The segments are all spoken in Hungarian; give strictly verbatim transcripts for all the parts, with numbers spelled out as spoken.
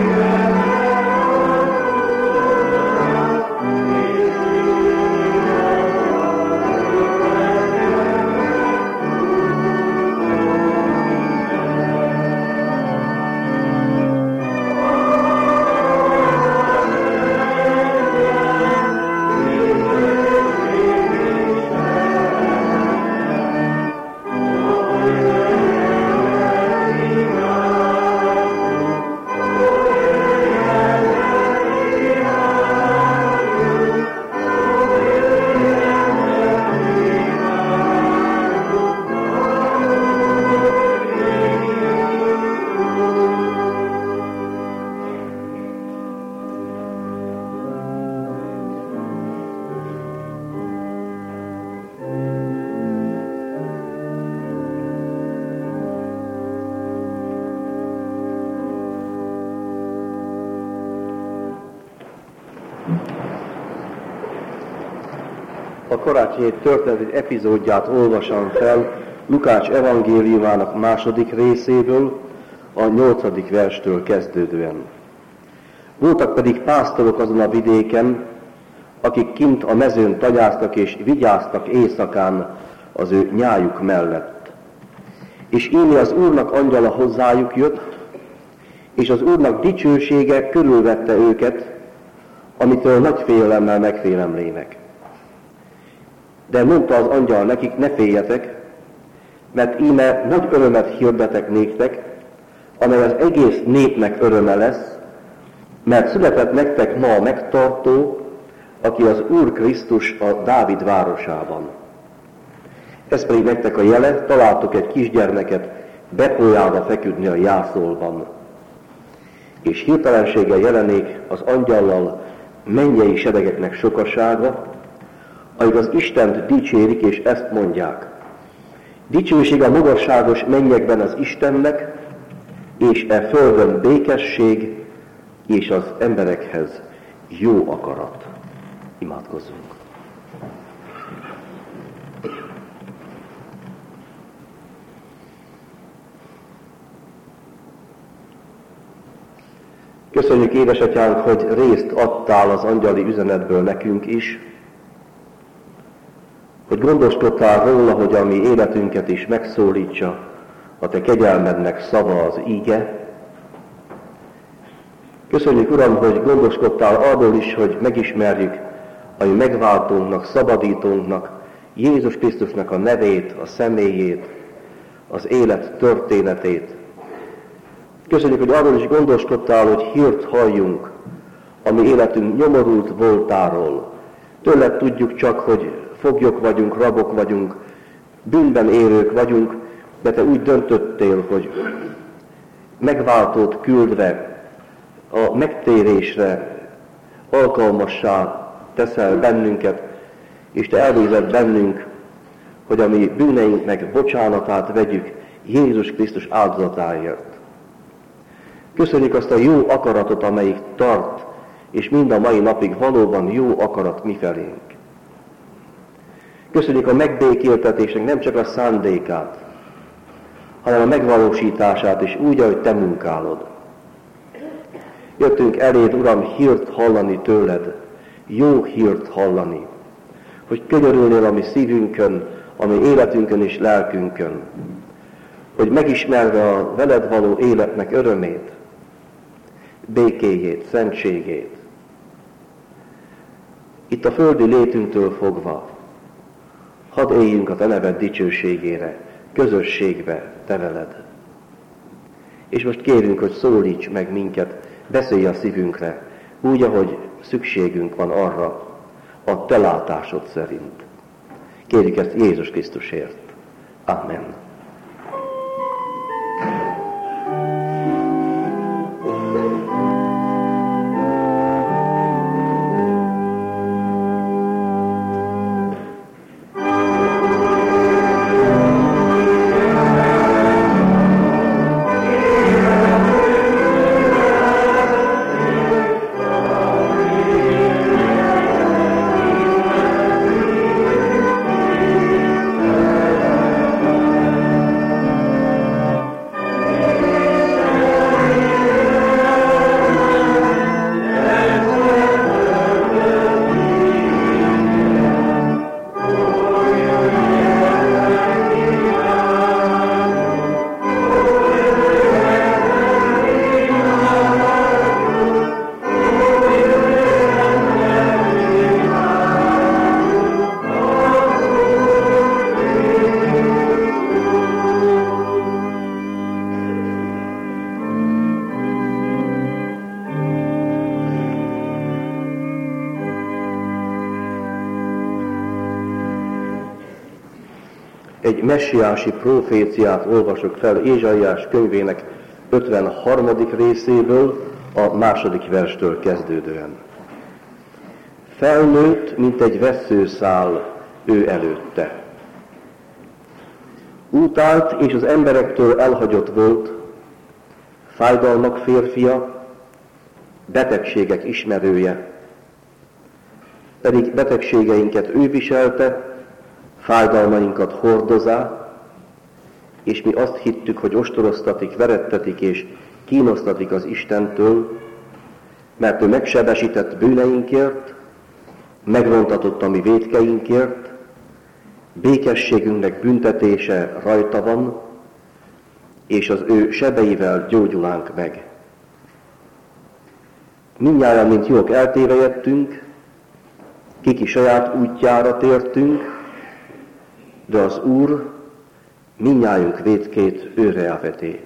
A karácsonyi történet epizódját olvasom fel Lukács evangéliumának második részéből, a nyolcadik verstől kezdődően. Voltak pedig pásztorok azon a vidéken, akik kint a mezőn tanyáztak és vigyáztak éjszakán az ő nyájuk mellett. És íme az Úrnak angyala hozzájuk jött, és az Úrnak dicsősége körülvette őket, amitől nagy félelemmel megfélemlének. De mondta az angyal nekik, ne féljetek, mert íme nagy örömet hirdetek néktek, amely az egész népnek öröme lesz, mert született nektek ma a megtartó, aki az Úr Krisztus a Dávid városában. Ez pedig nektek a jele, találtok egy kisgyermeket bepolyálva feküdni a jászolban. És hirtelenséggel jelenék az angyallal mennyei seregeknek sokasága, akik az Istent dicsérik, és ezt mondják. Dicsőség a magasságos mennyekben az Istennek, és e földön békesség, és az emberekhez jó akarat. Imádkozzunk. Köszönjük, édesatyánk, hogy részt adtál az angyali üzenetből nekünk is, hogy gondoskodtál róla, hogy a mi életünket is megszólítsa a te kegyelmednek szava, az íge. Köszönjük, Uram, hogy gondoskodtál arról is, hogy megismerjük a mi megváltónknak, szabadítónknak, Jézus Krisztusnak a nevét, a személyét, az élet történetét. Köszönjük, hogy arról is gondoskodtál, hogy hírt halljunk a mi életünk nyomorult voltáról. Tőled tudjuk csak, hogy foglyok vagyunk, rabok vagyunk, bűnben élők vagyunk, de te úgy döntöttél, hogy megváltót küldve a megtérésre alkalmassá teszel bennünket, és te elnézed bennünk, hogy a mi bűneinknek bocsánatát vegyük Jézus Krisztus áldozatáért. Köszönjük azt a jó akaratot, amelyik tart, és mind a mai napig valóban jó akarat mifelénk. Köszönjük a megbékéltetésnek nem csak a szándékát, hanem a megvalósítását is úgy, ahogy te munkálod. Jöttünk eléd, Uram, hírt hallani tőled, jó hírt hallani, hogy könyörülnél a mi szívünkön, a mi életünkön és lelkünkön, hogy megismerve a veled való életnek örömét, békéjét, szentségét, itt a földi létünktől fogva, hadd éljünk a te neved dicsőségére, közösségbe te veled. És most kérünk, hogy szólíts meg minket, beszélj a szívünkre, úgy, ahogy szükségünk van arra, a te látásod szerint. Kérjük ezt Jézus Krisztusért. Amen. Amen. egy messiási proféciát olvasok fel Ézsaiás könyvének ötvenharmadik részéből, a második verstől kezdődően. Felnőtt, mint egy vesszőszál ő előtte. Utált és az emberektől elhagyott volt, fájdalmak férfia, betegségek ismerője. Pedig betegségeinket ő viselte, fájdalmainkat hordozá, és mi azt hittük, hogy ostoroztatik, verettetik és kínosztatik az Istentől, mert ő megsebesített bűneinkért, megrontatott a mi vétkeinkért, békességünknek büntetése rajta van, és az ő sebeivel gyógyulánk meg. Mindnyájan, mint jók eltévejedtünk, kiki saját útjára tértünk, de az Úr mindnyájunk vétkét őre elveté.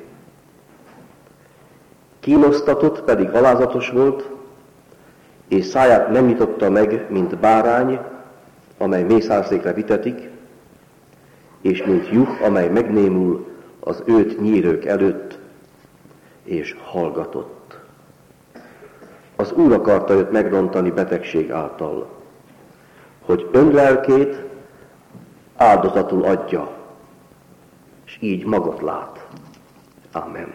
Kínosztatott, pedig alázatos volt, és száját nem nyitotta meg, mint bárány, amely mészárszékre vitetik, és mint juh, amely megnémul az őt nyírők előtt, és hallgatott. Az Úr akarta őt megrontani betegség által, hogy önlelkét áldozatul adja, és így magot lát. Amen.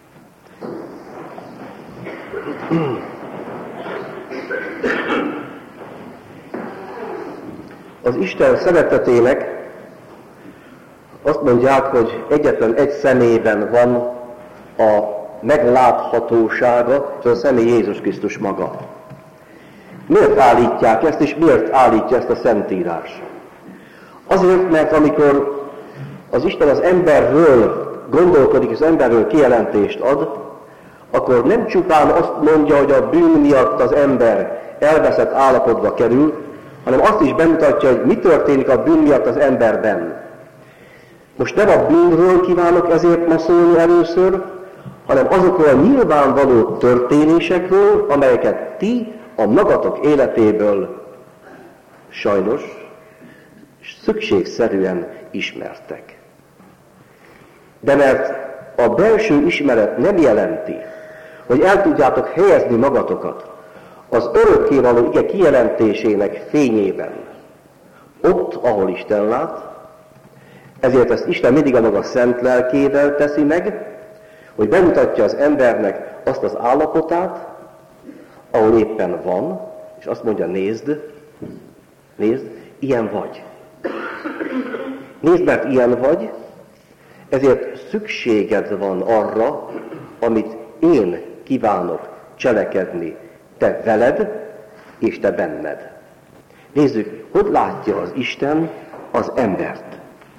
Az Isten szeretetének azt mondják, hogy egyetlen egy személyben van a megláthatósága, ez a személy Jézus Krisztus maga. Miért állítják ezt, és miért állítja ezt a Szentírás? Azért, mert amikor az Isten az emberről gondolkodik, az emberről kijelentést ad, akkor nem csupán azt mondja, hogy a bűn miatt az ember elveszett állapotba kerül, hanem azt is bemutatja, hogy mi történik a bűn miatt az emberben. Most nem a bűnről kívánok ezért ma szólni először, hanem azokról a nyilvánvaló történésekről, amelyeket ti a magatok életéből sajnos szükségszerűen ismertek. De mert a belső ismeret nem jelenti, hogy el tudjátok helyezni magatokat az örökkévaló ige kijelentésének fényében, ott, ahol Isten lát, ezért ezt Isten mindig a maga szent lelkével teszi meg, hogy bemutatja az embernek azt az állapotát, ahol éppen van, és azt mondja, nézd, nézd, ilyen vagy. Nézd, mert ilyen vagy, ezért szükséged van arra, amit én kívánok cselekedni, te veled és te benned. Nézzük, hogy látja az Isten az embert.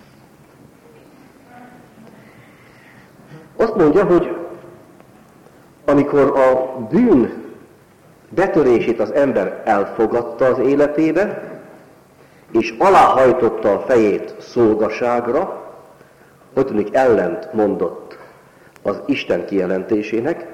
Azt mondja, hogy amikor a bűn betörését az ember elfogadta az életébe, és aláhajtotta a fejét szolgaságra, hogy tűnik ellent mondott az Isten kijelentésének,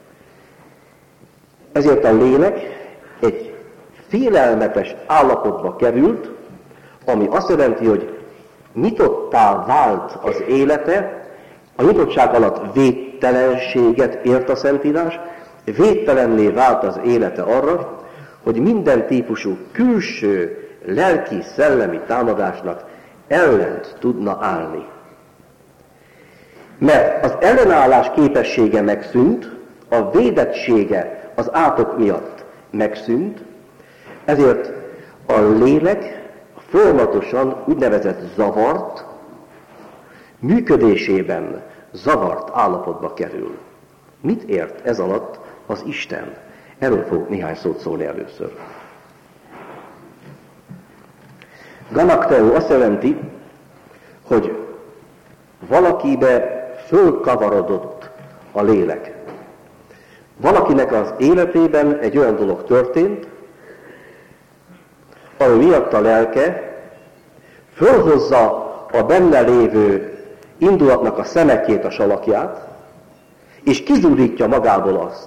ezért a lélek egy félelmetes állapotba került, ami azt jelenti, hogy nyitottá vált az élete, a nyitottság alatt védtelenséget ért a Szentírás, védtelenné vált az élete arra, hogy minden típusú külső lelki-szellemi támadásnak ellent tudna állni. Mert az ellenállás képessége megszűnt, a védettsége az átok miatt megszűnt, ezért a lélek folyamatosan úgynevezett zavart, működésében zavart állapotba kerül. Mit ért ez alatt az Isten? Erről fogok néhány szót szólni először. Ganakteo azt jelenti, hogy valakibe fölkavarodott a lélek. Valakinek az életében egy olyan dolog történt, ami miatt a lelke fölhozza a benne lévő indulatnak a szemekjét, a salakját, és kizúdítja magából azt.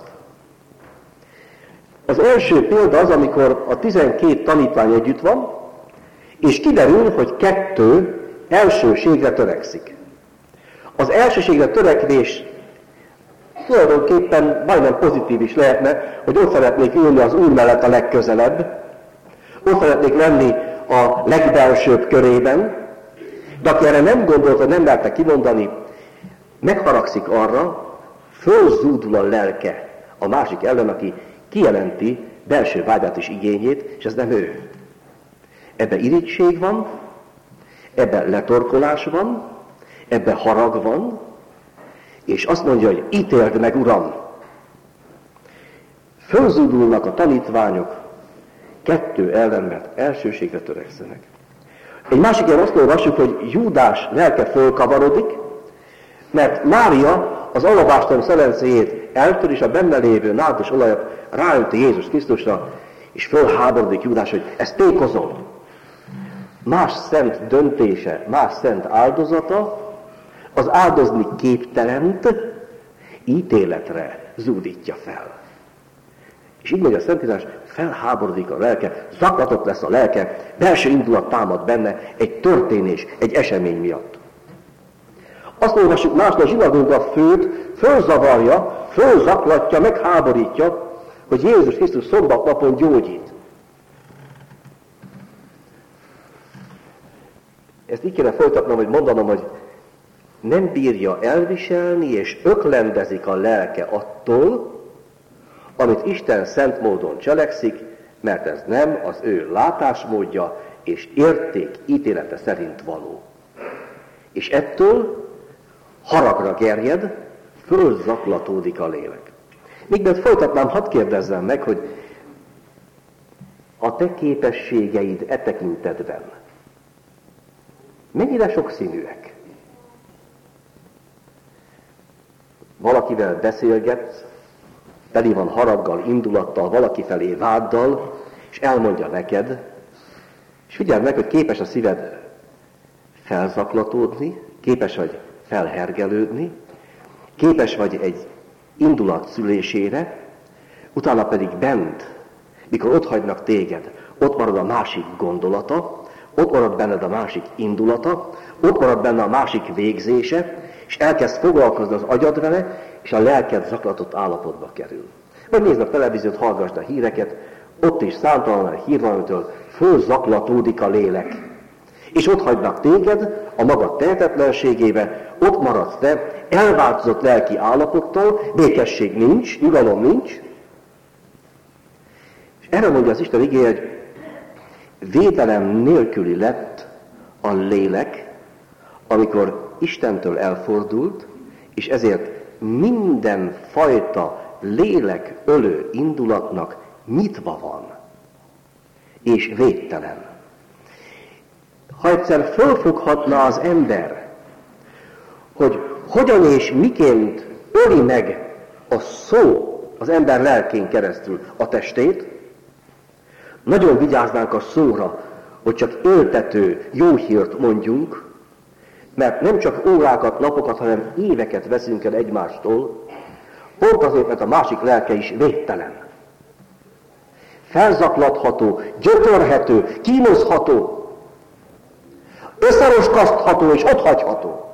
Az első példa az, amikor a tizenkét tanítvány együtt van, és kiderül, hogy kettő elsőségre törekszik. Az elsőségre törekvés tulajdonképpen majdnem pozitív is lehetne, hogy ott szeretnék ülni az Úr mellett a legközelebb, ott szeretnék lenni a legbelsőbb körében, de aki erre nem gondolt, vagy nem merte kimondani, megharagszik arra, fölzúdul a lelke a másik ellen, aki kijelenti belső vágyát és igényét, és ez nem ő. Ebben irigység van, ebben letorkolás van, ebben harag van, és azt mondja, hogy ítéld meg, Uram! Fölzúdulnak a tanítványok, kettő ellenmet elsőségre törekszenek. Egy másik ilyen azt olvassuk, hogy Júdás lelke fölkavarodik, mert Mária az alabástrom szelencéjét eltör, és a benne lévő nárdos olajat ráönti Jézus Krisztusra, és fölháborodik Júdás, hogy ezt tékozom. Más szent döntése, más szent áldozata, az áldozni képtelent ítéletre zúdítja fel. És így mondja a Szentírás, felháborodik a lelke, zaklatott lesz a lelke, belső indulat támad benne egy történés, egy esemény miatt. Azt olvassuk másnap, zsinagóga a főt fölzavarja, fölzaklatja, megháborítja, hogy Jézus Krisztus szombatnapon gyógyít. Ezt így kéne folytatnom, hogy mondanom, hogy nem bírja elviselni, és öklendezik a lelke attól, amit Isten szent módon cselekszik, mert ez nem az ő látásmódja és érték ítélete szerint való. És ettől haragra gerjed, fölzaklatódik a lélek. Mikben folytatnám, hadd kérdezzem meg, hogy a te képességeid e tekintetben mennyire sokszínűek? Valakivel beszélgetsz, teli van haraggal, indulattal, valaki felé váddal, és elmondja neked, és figyeld meg, hogy képes a szíved felzaklatódni, képes vagy felhergelődni, képes vagy egy indulat szülésére, utána pedig bent, mikor ott hagynak téged, ott marad a másik gondolata, ott marad benned a másik indulata, ott marad benne a másik végzése, és elkezd foglalkozni az agyad vele, és a lelked zaklatott állapotba kerül. Vagy nézd a televíziót, hallgassd a híreket, ott is számtalan a hír van, amitől fölzaklatódik a lélek. És ott hagynak téged a magad tehetetlenségébe, ott maradsz te, elváltozott lelki állapottal, békesség nincs, nyugalom nincs. És erre mondja az Isten igéje, hogy védelem nélküli lett a lélek, amikor Istentől elfordult, és ezért minden fajta lélekölő indulatnak nyitva van, és védtelen. Ha egyszer fölfoghatna az ember, hogy hogyan és miként öli meg a szó az ember lelkén keresztül a testét, nagyon vigyáznánk a szóra, hogy csak éltető jó hírt mondjunk, mert nem csak órákat, napokat, hanem éveket veszünk el egymástól, pont azért, mert a másik lelke is védtelen. Felzaklatható, gyötörhető, kínozható, összeroskasztható és otthagyható.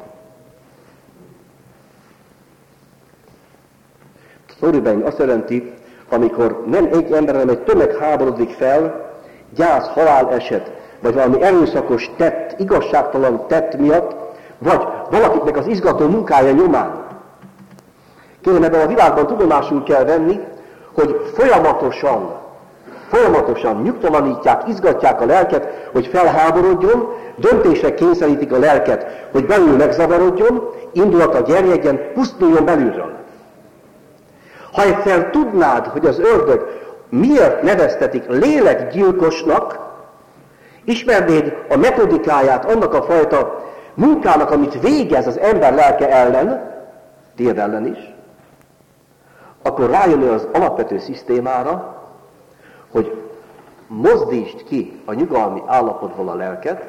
Szorúben azt jelenti, amikor nem egy ember, hanem egy tömeg háborodik fel, gyász, haláleset, vagy valami erőszakos tett, igazságtalan tett miatt, vagy valakiknek az izgató munkája nyomán. Kérem, ebben a világban tudomásul kell venni, hogy folyamatosan, folyamatosan nyugtalanítják, izgatják a lelket, hogy felháborodjon, döntésre kényszerítik a lelket, hogy belül megzavarodjon, indulata gyerjedjen, pusztuljon belülről. Ha egyszer tudnád, hogy az ördög miért neveztetik lélekgyilkosnak, ismernéd a metodikáját annak a fajta munkának, amit végez az ember lelke ellen, tiéd ellen is, akkor rájönni az alapvető szisztémára, hogy mozdítsd ki a nyugalmi állapotból a lelket,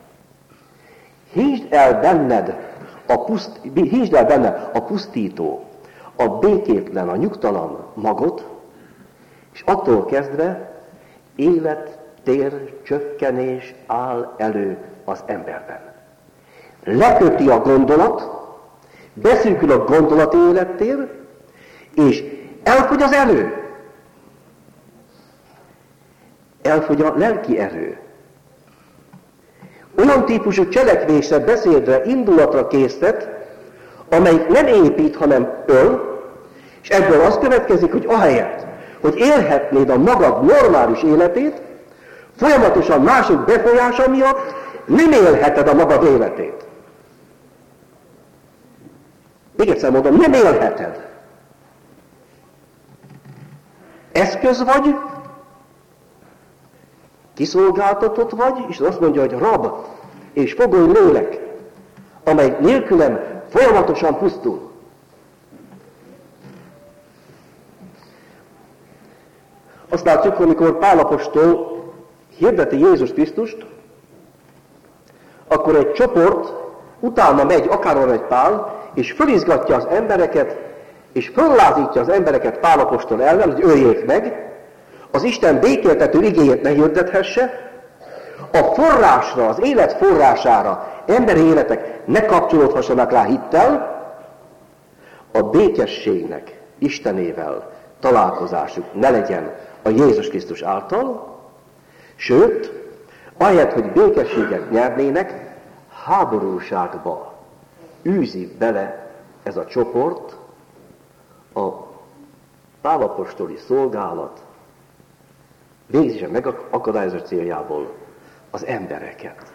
hívd el benned a, puszt, hívd el benne a pusztító, a békétlen, a nyugtalan magot, és attól kezdve élet, tér, csökkenés áll elő az emberben. leköti a gondolat, beszűkül a gondolati élettér, és elfogy az erő. Elfogy a lelki erő. Olyan típusú cselekvésre, beszédre, indulatra késztet, amelyik nem épít, hanem öl, és ebből az következik, hogy ahelyett, hogy élhetnéd a magad normális életét, folyamatosan mások befolyása miatt nem élheted a magad életét. Még egyszer mondom, nem élheted. Eszköz vagy, kiszolgáltatott vagy, és azt mondja, hogy rab és fogoly lélek, amely nélkülem folyamatosan pusztul. Azt látjuk, amikor Pál apostol hirdeti Jézus Krisztust, akkor egy csoport utána megy, akárhol megy Pál, és fölizgatja az embereket, és föllázítja az embereket Pál apostol ellen, hogy öljék meg, az Isten békéltető igéjét ne hirdethesse, a forrásra, az élet forrására emberi életek ne kapcsolódhassanak rá hittel, a békességnek, Istenével találkozásuk ne legyen a Jézus Krisztus által, sőt, ahelyett, hogy békességet nyernének, háborúságba űzi bele ez a csoport a Pál apostoli szolgálat végzése megakadályozó céljából az embereket.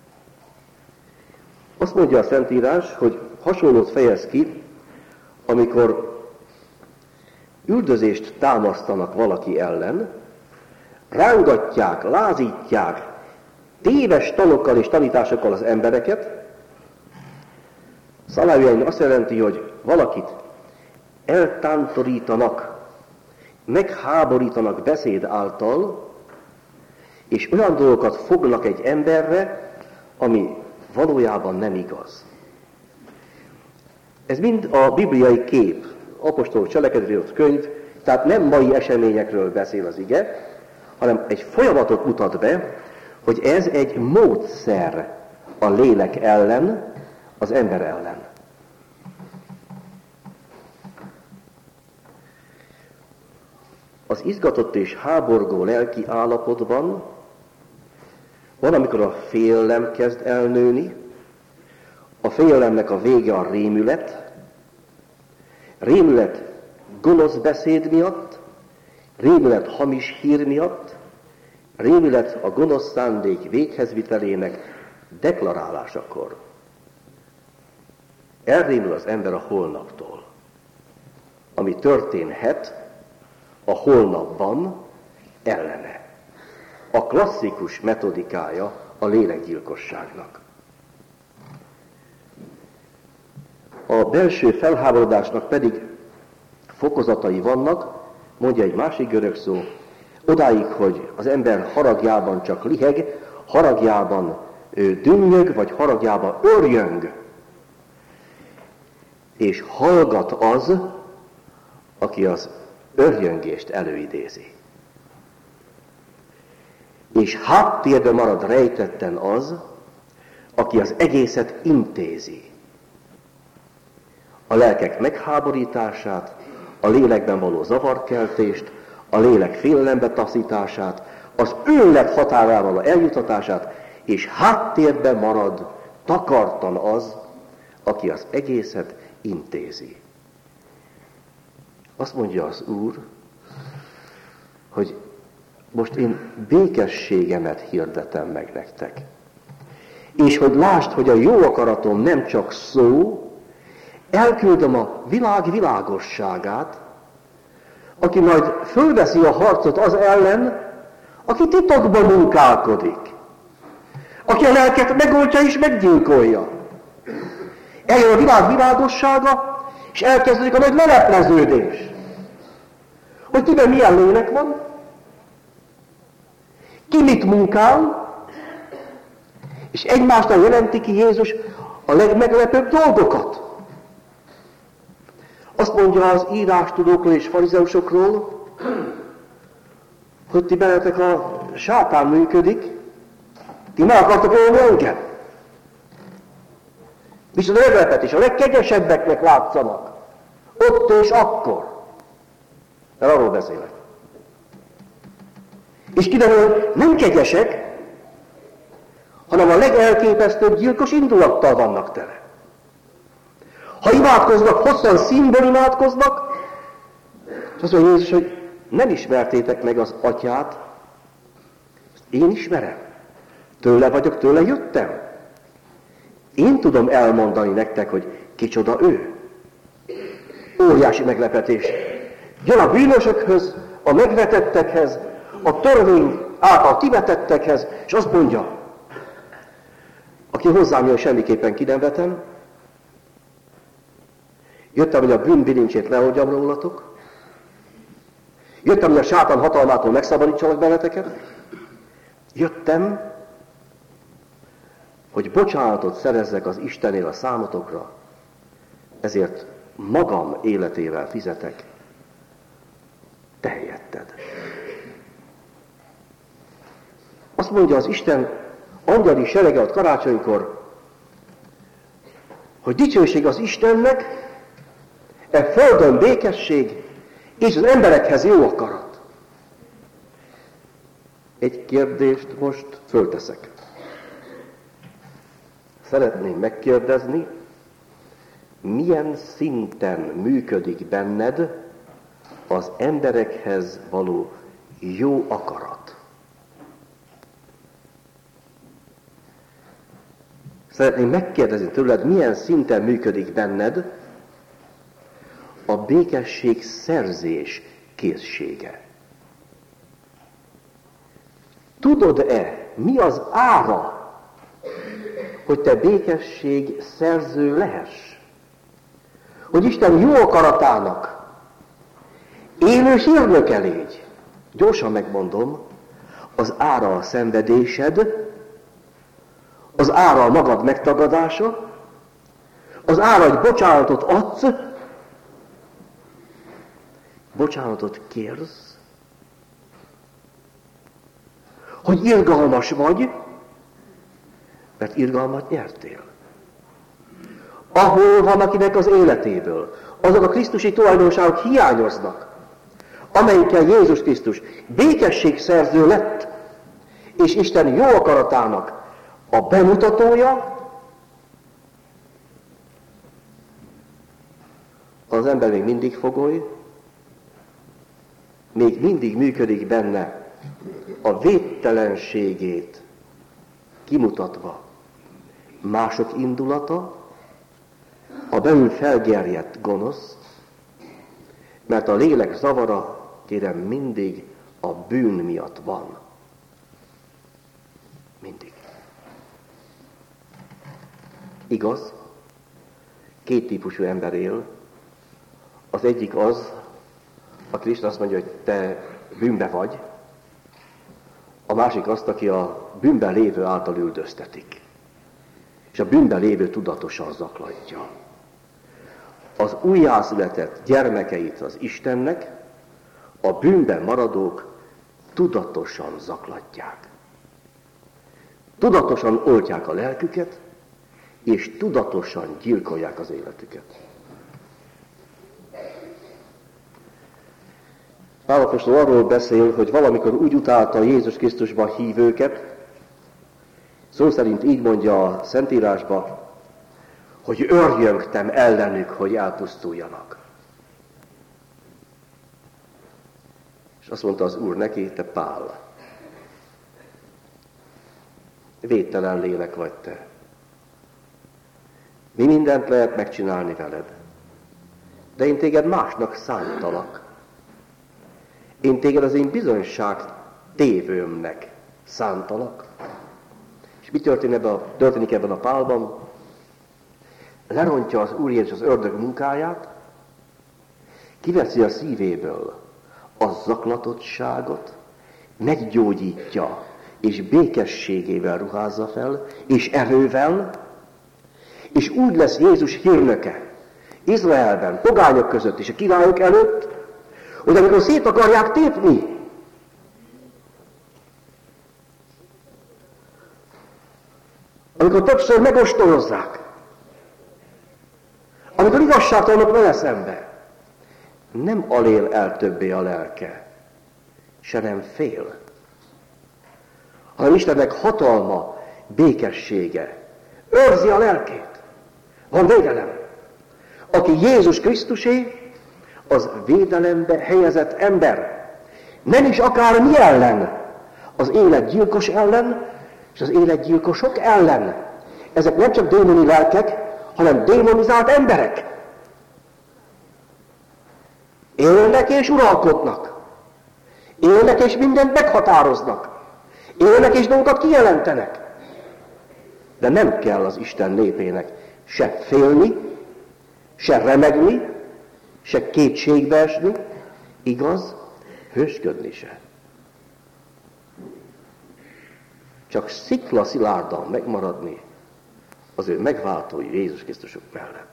Azt mondja a Szentírás, hogy hasonlót fejez ki, amikor üldözést támasztanak valaki ellen, rángatják, lázítják, téves tanokkal és tanításokkal az embereket. Szaláviain azt jelenti, hogy valakit eltántorítanak, megháborítanak beszéd által, és olyan dolgokat fognak egy emberre, ami valójában nem igaz. Ez mind a bibliai kép, apostolok cselekedetéről könyv, tehát nem mai eseményekről beszél az ige, hanem egy folyamatot mutat be, hogy ez egy módszer a lélek ellen, az ember ellen. Az izgatott és háborgó lelki állapotban van, amikor a félelem kezd elnőni, a félelemnek a vége a rémület, rémület gonosz beszéd miatt, rémület hamis hír miatt, rémület a gonosz szándék véghezvitelének deklarálásakor. Elrémül az ember a holnaptól. Ami történhet a holnapban ellene. A klasszikus metodikája a lélekgyilkosságnak. A belső felháborodásnak pedig fokozatai vannak, mondja egy másik görög szó, odáig, hogy az ember haragjában csak liheg, haragjában dünnyög, vagy haragjában örjöng, és hallgat az, aki az örjöngést előidézi. És háttérben marad rejtetten az, aki az egészet intézi. A lelkek megháborítását, a lélekben való zavarkeltést, a lélek félelembe taszítását, az őrület határával eljutatását, és háttérben marad takartan az, aki az egészet intézi. Azt mondja az Úr, hogy most én békességemet hirdetem meg nektek. És hogy lásd, hogy a jó akaratom nem csak szó, elküldöm a világ világosságát, aki majd fölveszi a harcot az ellen, aki titokban munkálkodik. Aki a lelket megoldja és meggyilkolja. Eljön a világ világossága, és elkezdődik a nagy lelepleződés. Hogy kiben milyen lélek van, ki mit munkál, és egymásnak jelenti ki Jézus a legmeglepőbb dolgokat. Azt mondja az írástudókról és farizeusokról, hogy ti bennetek a sátán működik, ti meg akartok ölni engem. Viszont a meglepetés, a legkegyesebbeknek látszanak. Ott és akkor. Mert arról beszélek. És kiderül, nem kegyesek, hanem a legelképesztőbb gyilkos indulattal vannak tele. Ha imádkoznak, hosszan színből imádkoznak, és azt mondja Jézus, hogy nem ismertétek meg az Atyát, én ismerem. Tőle vagyok, tőle jöttem. Én tudom elmondani nektek, hogy kicsoda ő. Óriási meglepetés. Jön a bűnösökhöz, a megvetettekhez, a törvény által kivetettekhez, és azt mondja, aki hozzám jön, semmiképpen ki nem vetem. Jöttem, hogy a bűn bilincsét leoldjam rólatok. Jöttem, hogy a sátán hatalmától megszabadítsalak benneteket. Jöttem, hogy bocsánatot szerezzek az Istennél a számotokra, ezért magam életével fizetek. Te helyetted. Azt mondja az Isten angyali serege ott karácsonykor, hogy dicsőség az Istennek, e földön békesség, és az emberekhez jó akarat. Egy kérdést most fölteszek. Szeretném megkérdezni, milyen szinten működik benned az emberekhez való jó akarat? Szeretném megkérdezni tőled, milyen szinten működik benned a békesség szerzés készsége. Tudod-e, mi az ára, hogy te békesség szerző lehess? Hogy Isten jó akaratának élő hírnöke légy. Gyorsan megmondom, az ára a szenvedésed, az ára a magad megtagadása, az ára, hogy bocsánatot adsz, bocsánatot kérsz, hogy irgalmas vagy, mert irgalmat nyertél. Ahol van akinek az életéből, azok a krisztusi tulajdonságok hiányoznak, amelyikkel Jézus Krisztus békességszerző lett, és Isten jó akaratának a bemutatója, az ember még mindig fogoly, még mindig működik benne a védtelenségét kimutatva mások indulata, a belül felgerjedt gonosz, mert a lélek zavara, kérem, mindig a bűn miatt van. Mindig. Igaz, két típusú ember él. Az egyik az, aki Isten azt mondja, hogy te bűnbe vagy, a másik azt, aki a bűnben lévő által üldöztetik. És a bűnben lévő tudatosan zaklatja. Az újjászületett gyermekeit az Istennek, a bűnben maradók tudatosan zaklatják. Tudatosan oltják a lelküket, és tudatosan gyilkolják az életüket. Pál apostol arról beszél, hogy valamikor úgy utálta Jézus Krisztusban hívőket, szó szerint így mondja a Szentírásban, hogy örjöngtem ellenük, hogy elpusztuljanak. És azt mondta az Úr neki, te Pál, védtelen lélek vagy te. Mi mindent lehet megcsinálni veled, de én téged másnak szántalak. Én téged az én bizonyság tévőmnek szántalak. És mi történik ebben a, történik ebben a Pálban? Lerontja az Úr Jézus az ördög munkáját, kiveszi a szívéből a zaklatottságot, meggyógyítja, és békességével ruházza fel, és erővel, és úgy lesz Jézus hírnöke Izraelben, pogányok között és a királyok előtt, hogy amikor szét akarják tépni, amikor többször megostorozzák, amikor igazságtalanok vele szembe, nem alél el többé a lelke, se nem fél, hanem Istennek hatalma, békessége őrzi a lelkét. Van védelem. Aki Jézus Krisztusé, az védelembe helyezett ember. Nem is akár mi ellen, az életgyilkos ellen, és az életgyilkosok ellen. Ezek nem csak démoni lelkek, hanem démonizált emberek. Élnek és uralkodnak. Élnek és mindent meghatároznak. Élnek és dolgokat kijelentenek. De nem kell az Isten népének se félni, se remegni, se kétségbe esni, igaz, hősködni se. Csak sziklaszilárdan megmaradni az ő megváltói Jézus Krisztusok mellett.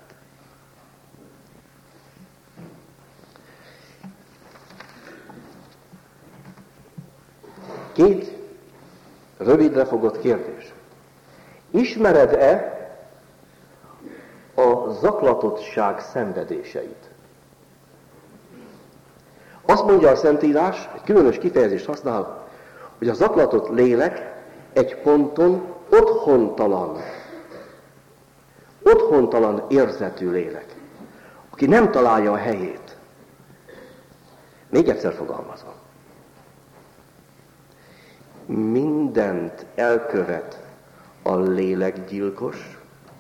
Két rövidre fogott kérdés. Ismered-e a zaklatottság szenvedéseit? Azt mondja a Szentírás, egy különös kifejezést használ, hogy a zaklatott lélek egy ponton otthontalan, otthontalan érzetű lélek, aki nem találja a helyét. Még egyszer fogalmazom. Mindent elkövet a lélekgyilkos,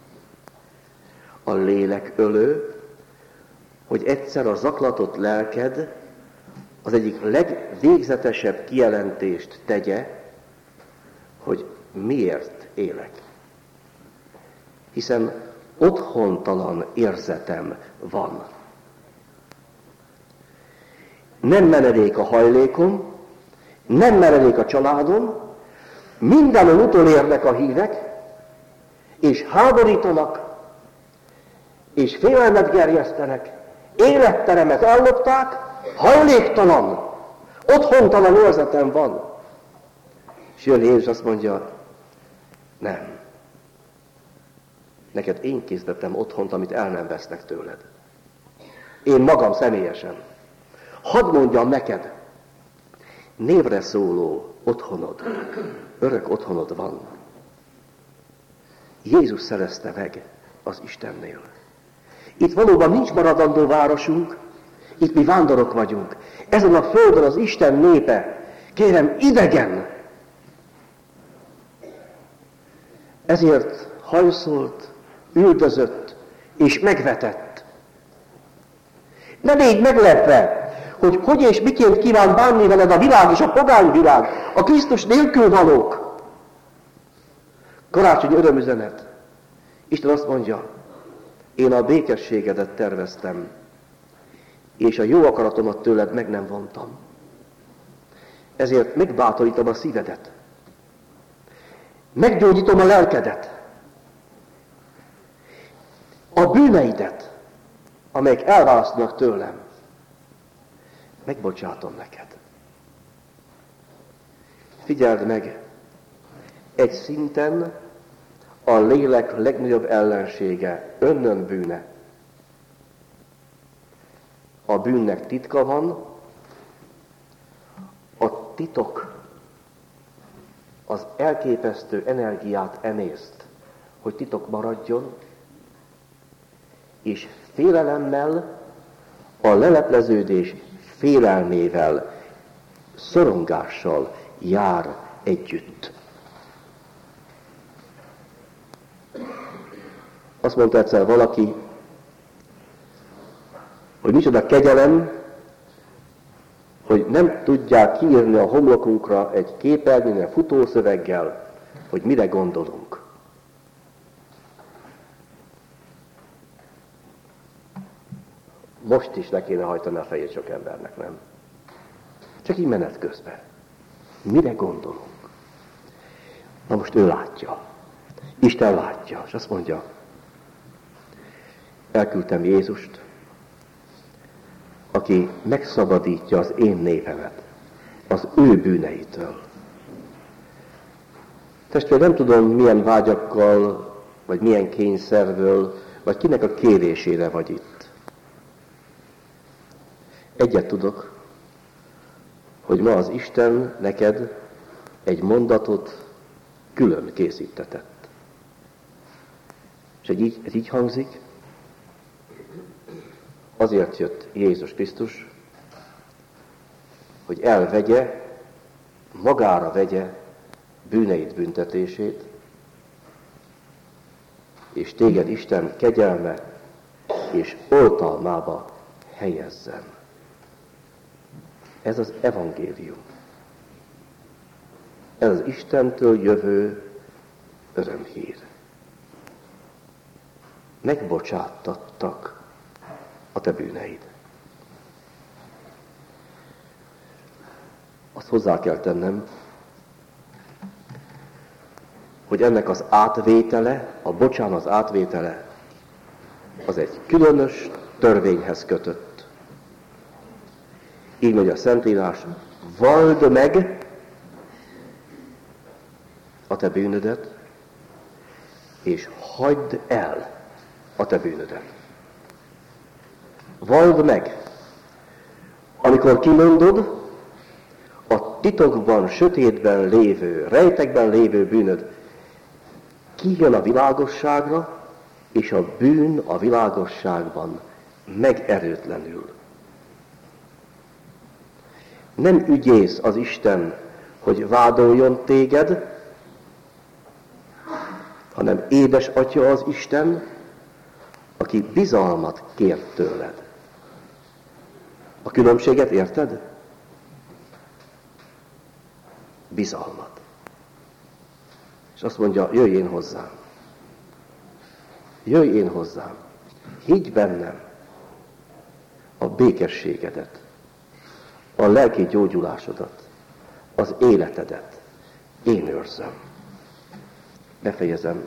a lélekölő, hogy egyszer a zaklatott lelked az egyik legvégzetesebb kijelentést tegye, hogy miért élek. Hiszen otthontalan érzetem van. Nem menedék a hajlékom, nem menedék a családom, mindenon utolérnek a hívek, és háborítanak, és félelmet gerjesztenek, életteremet ellopták, hajléktalan, otthontalan érzetem van. És jön Jézus azt mondja, nem. Neked én készítettem otthont, amit el nem vesznek tőled. Én magam személyesen. Hadd mondjam neked, névre szóló otthonod, örök otthonod van. Jézus szerezte meg az Istennél. Itt valóban nincs maradandó városunk, itt mi vándorok vagyunk. Ezen a földön az Isten népe, kérem, idegen. Ezért hajszolt, üldözött és megvetett. Ne légy meglepve, hogy hogy és miként kíván bánni veled a világ és a pogányvilág, a Krisztus nélkül valók. Karácsony örömüzenet. Isten azt mondja, én a békességedet terveztem, és a jó akaratomat tőled meg nem vontam. Ezért megbátorítom a szívedet. Meggyógyítom a lelkedet. A bűneidet, amelyek elválasztanak tőlem, megbocsátom neked. Figyeld meg, egy szinten a lélek legnagyobb ellensége önnön bűne. A bűnnek titka van, a titok az elképesztő energiát emészt, hogy titok maradjon, és félelemmel, a lelepleződés félelmével, szorongással jár együtt. Azt mondta egyszer valaki, hogy micsoda kegyelem, hogy nem tudják kiírni a homlokunkra egy képernyőn, futószöveggel, hogy mire gondolunk. Most is le kéne hajtani a fejét sok embernek, nem? Csak így menet közben. Mire gondolunk? Na most ő látja. Isten látja, és azt mondja, elküldtem Jézust, aki megszabadítja az én népemet az ő bűneitől. Testvér, nem tudom, milyen vágyakkal, vagy milyen kényszerből vagy kinek a kérésére vagy itt. Egyet tudok, hogy ma az Isten neked egy mondatot külön készítetett. És egy így, ez így hangzik, azért jött Jézus Krisztus, hogy elvegye, magára vegye bűneid büntetését, és téged Isten kegyelme és oltalmába helyezzen. Ez az evangélium. Ez az Istentől jövő örömhír. Megbocsáttattak a te bűneid. Azt hozzá kell tennem, hogy ennek az átvétele, a bocsánat az átvétele, az egy különös törvényhez kötött. Így mondja a Szentírás, valld meg a te bűnödet, és hagyd el a te bűnödet. Valld meg. Amikor kimondod, a titokban, sötétben lévő, rejtekben lévő bűnöd kijön a világosságra, és a bűn a világosságban megerőtlenül. Nem ügyész az Isten, hogy vádoljon téged, hanem édes Atya az Isten, aki bizalmat kér tőled. A különbséget érted? Bizalmat. És azt mondja, jöjj én hozzám. Jöjj én hozzám. Higgy bennem a békességedet, a lelki gyógyulásodat, az életedet. Én őrzöm. Befejezem.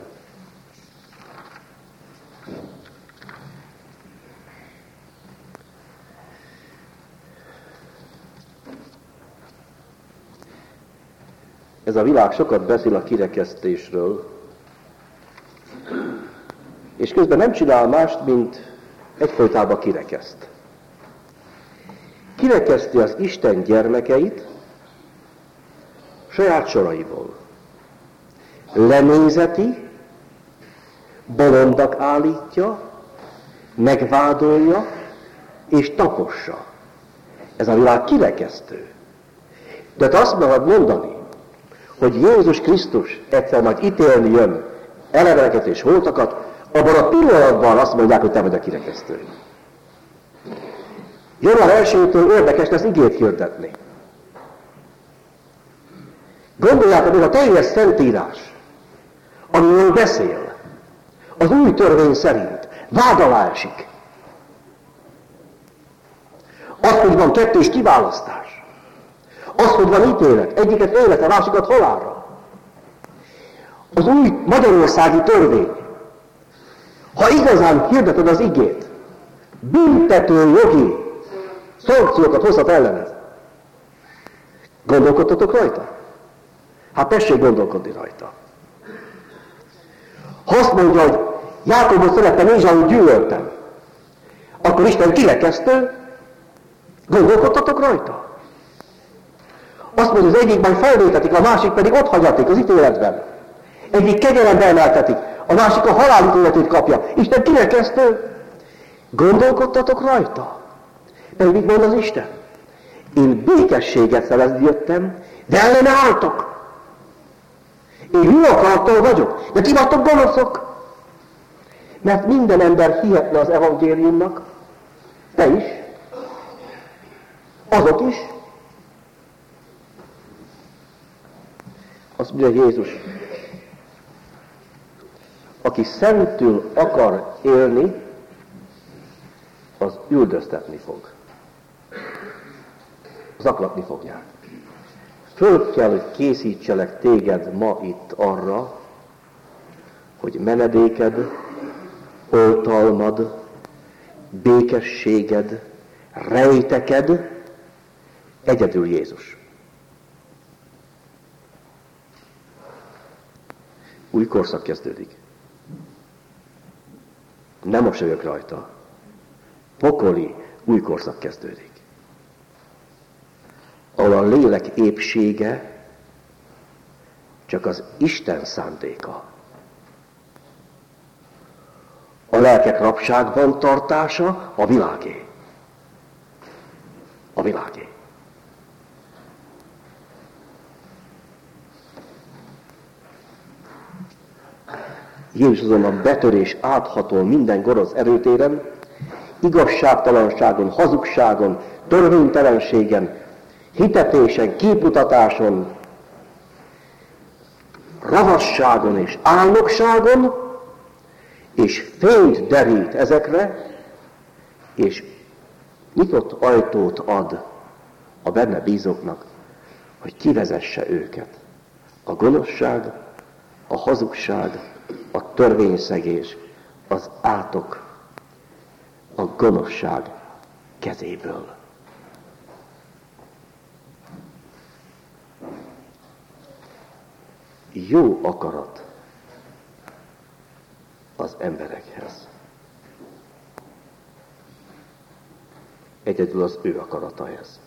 Ez a világ sokat beszél a kirekesztésről, és közben nem csinál mást, mint egyfolytában kirekeszt. Kirekeszti az Isten gyermekeit saját soraiból. Lenézeti, bolondak állítja, megvádolja és tapossa. Ez a világ kirekesztő. De te azt mered mondani, hogy Jézus Krisztus egyszer majd ítélni jön eleveneket és holtakat, abban a pillanatban azt mondják, hogy te vagy a kirekesztő. január elsejétől érdekes lesz igét hirdetni. Gondoljátok meg a teljes Szentírás, amiről beszél, az új törvény szerint vád alá esik. Az, hogy van kettős kiválasztás. Az, hogy van ítélet, egyiket életre, a másikat halálra. Az új magyarországi törvény, ha igazán hirdeted az igét, büntető jogi szankciókat hozhat ellened. Gondolkodtatok rajta? Hát tessék gondolkodni rajta. Ha azt mondja, hogy Jákobot szerettem, Ézsaut gyűlöltem, akkor Isten kirekesztő, gondolkodtatok rajta? Azt mondja, az egyik majd felvétetik, a másik pedig ott hagyatik az ítéletben. Egyik kegyelembe emeltetik, a másik a halálítéletét kapja. Isten kirekesztő, gondolkodtatok rajta? Pedig mit mond az Isten? Én békességet szerezni jöttem, de ellene álltok. Én jó akarattal vagyok, de ti vagytok gonoszok. Mert minden ember hihetne az evangéliumnak, te is, azok is. Azt mondja Jézus, aki szentül akar élni, az üldöztetni fog. Zaklatni fogják. Föl kell, hogy készítselek téged ma itt arra, hogy menedéked, oltalmad, békességed, rejteked egyedül Jézus. Új korszak kezdődik. Nem mosolyog rajta. Pokoli új korszak kezdődik. Ahol a lélek épsége csak az Isten szándéka. A lelkek rabságban tartása a világé. A világé. Jézus azonban betörés áthatol minden gonosz erőtéren, igazságtalanságon, hazugságon, törvénytelenségen, hitetésen, képmutatáson, ravasságon és álnokságon, és fényt derít ezekre, és nyitott ajtót ad a benne bízóknak, hogy kivezesse őket. A gonoszság, a hazugság, a törvényszegés, az átok, a gonoszság kezéből. Jó akarat az emberekhez. Egyedül az ő akarata ez.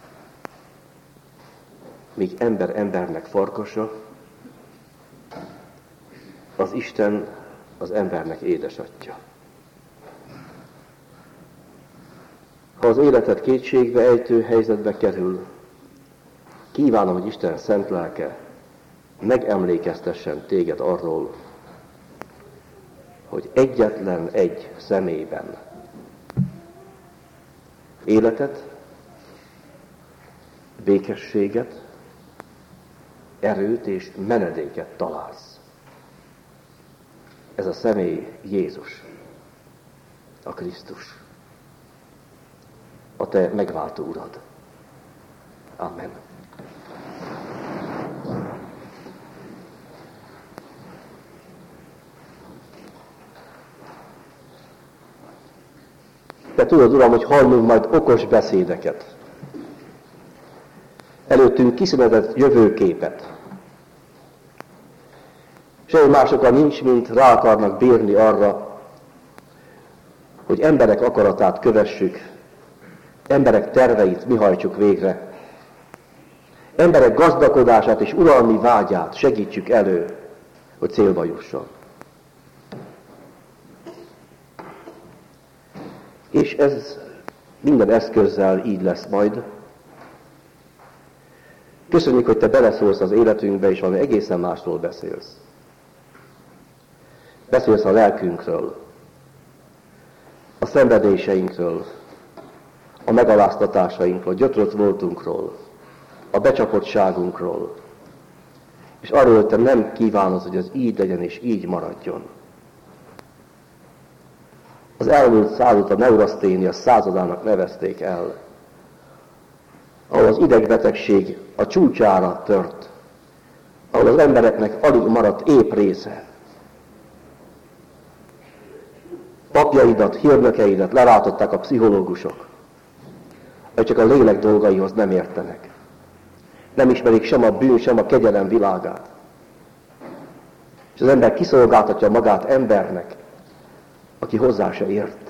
Míg ember embernek farkasa, az Isten az embernek édesatja. Ha az életed kétségbe ejtő helyzetbe kerül, kívánom, hogy Isten szent lelke megemlékeztessen téged arról, hogy egyetlen egy személyben életet, békességet, erőt és menedéket találsz. Ez a személy Jézus, a Krisztus, a te megváltó Urad. Amen. Te tudod, Uram, hogy hallunk majd okos beszédeket. Előttünk kiszínezett jövőképet. Semmi másokkal nincs, mint rá akarnak bírni arra, hogy emberek akaratát kövessük, emberek terveit mi hajtsuk végre, emberek gazdagodását és uralmi vágyát segítsük elő, hogy célba jusson. És ez minden eszközzel így lesz majd. Köszönjük, hogy te beleszólsz az életünkbe, és valami egészen másról beszélsz. Beszélsz a lelkünkről, a szenvedéseinkről, a megaláztatásainkról, a gyötrött voltunkról, a becsapottságunkról, és arról, hogy te nem kívánod, hogy ez így legyen és így maradjon. Az elmúlt század a neuraszténia századának nevezték el, ahol az idegbetegség a csúcsára tört, ahol az embereknek alig maradt épp része. Papjaidat, hírnökeidet lerátották a pszichológusok, hogy csak a lélek dolgaihoz nem értenek. Nem ismerik sem a bűn, sem a kegyelem világát. És az ember kiszolgáltatja magát embernek, aki hozzá se ért.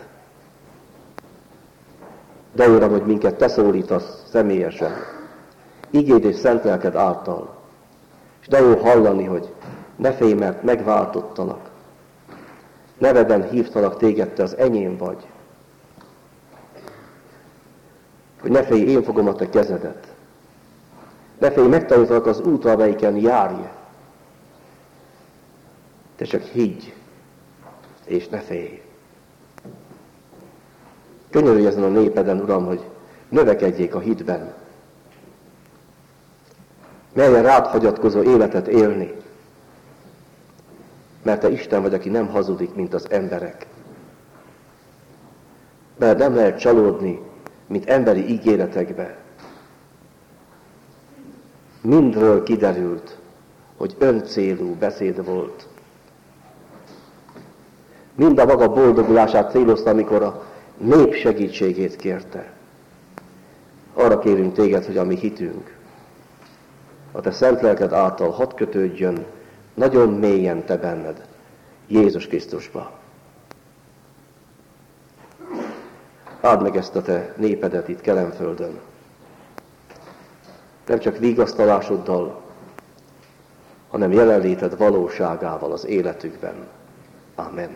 De Uram, hogy minket te szólítasz személyesen, igéd és szent lelked által. És de jó hallani, hogy ne félj, mert megváltottalak. Neveden hívtalak téged, te az enyém vagy. Hogy ne félj, én fogom a te kezedet. Ne félj, megtanítalak az út, amelyiken járj. Te csak higgy, és ne félj. Könyörülj ezen a népeden, Uram, hogy növekedjék a hitben. Merjen rád hagyatkozó életet élni. Mert te Isten vagy, aki nem hazudik, mint az emberek. Mert nem lehet csalódni, mint emberi ígéretekbe. Mindről kiderült, hogy öncélú beszéd volt. Mind a maga boldogulását célozta, amikor a nép segítségét kérte. Arra kérünk téged, hogy a mi hitünk, a te szent lelked által hadd kötődjön nagyon mélyen te benned, Jézus Krisztusba. áld meg ezt a te népedet itt Kelenföldön. Nem csak vigasztalásoddal, hanem jelenléted valóságával az életükben. Amen.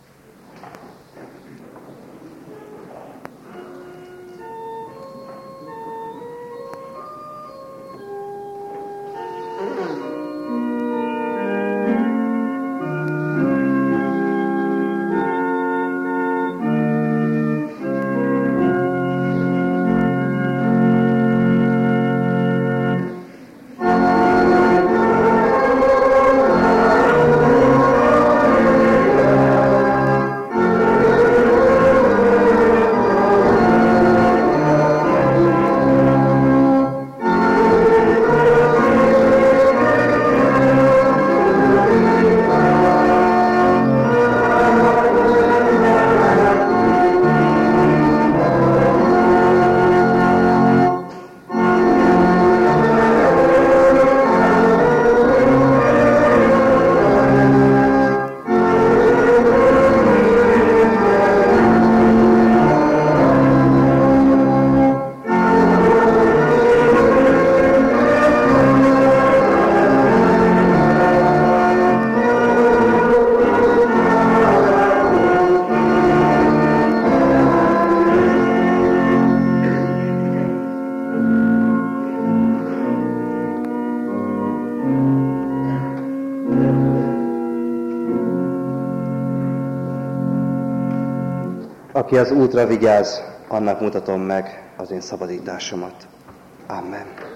Aki az útra vigyáz, annak mutatom meg az én szabadításomat. Amen.